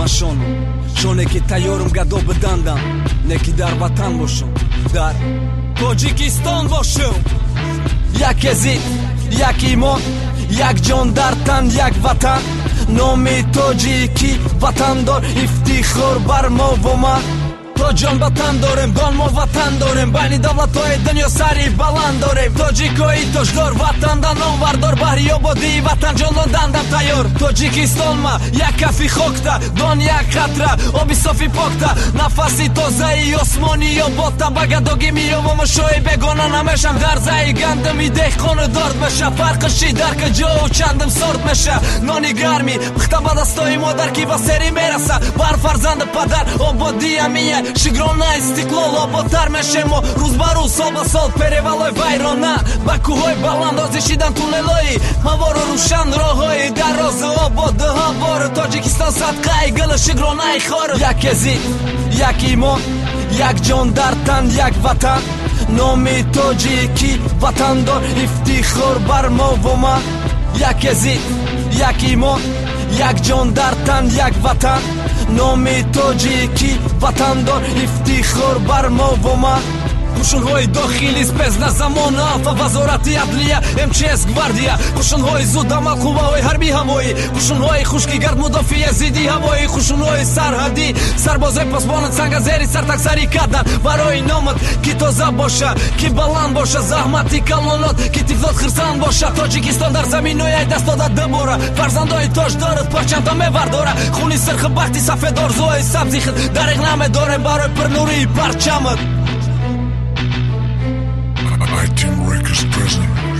شونه که تیارم گدو بدندم نکی در وطن باشم در تاجیکستان باشم یک ازید یک ایمان یک جان در تن یک وطن نامی تاجیکی وطن دار افتخار بر ما و من جان وطن داریم گان ما وطن داریم بین دولت های دنیا سری بلند داریم تاجیکایی تاجدار وطن دا نام وردار بحری آبادی وطن جان دندم تیار تاجیکستان ما یک کفی خاکتا دان یک قطره آبی صافی پاکتا نفسی تازه ای آسمانی یا باتا بگداگی میام و مشای بگانه نمیشم در زی گندم ای دهقان دارد بشه فرقشی در که جا و چندم سرد میشه نانی گرمی بخته به دستای مادر کی و سری میرسه بر فرزند پدر آبادی همیه شگرانه استقلال آبادتر میشیم و روز به روز سال به سال پریوالای ویرانه با کوههای بلند آتشیدن تونلایی هوا رو روشن راههای دراز آباد هوا رو تاجیکستان صدقه گل شگرانه خار یک ازید یک ایمان یک جان در تن یک وطن نامی تاجیکی وطن دار افتخار بر ما و من یک ازید یک ایمان یک جان در تن یک وطن نامی تاجیکی وطن دار افتخار بر ما و من قشونهای داخلی سپز زمان آفا وزارتی عدلیه MCS گواردیا قشونهای زود عمل قوه‌های حربی هوایی قشونهای خشکی گرد مدافع ضدی هوایی قشونهای سرحدی سربازای پاسبان سنگ زیر سر تک سری کردن برای نامد کی تازه باشه کی بلند باشه زحمتی کلانات کی تفلات خرسان باشه تاجیکستان در زمینای دست داده دوباره فرزندای تاج دارد پرچم تا میورداره خونی سرخ بختی سفید آرزوهای سبزی خود درق نامه داره برای پرنوری پرچمت Team Records present.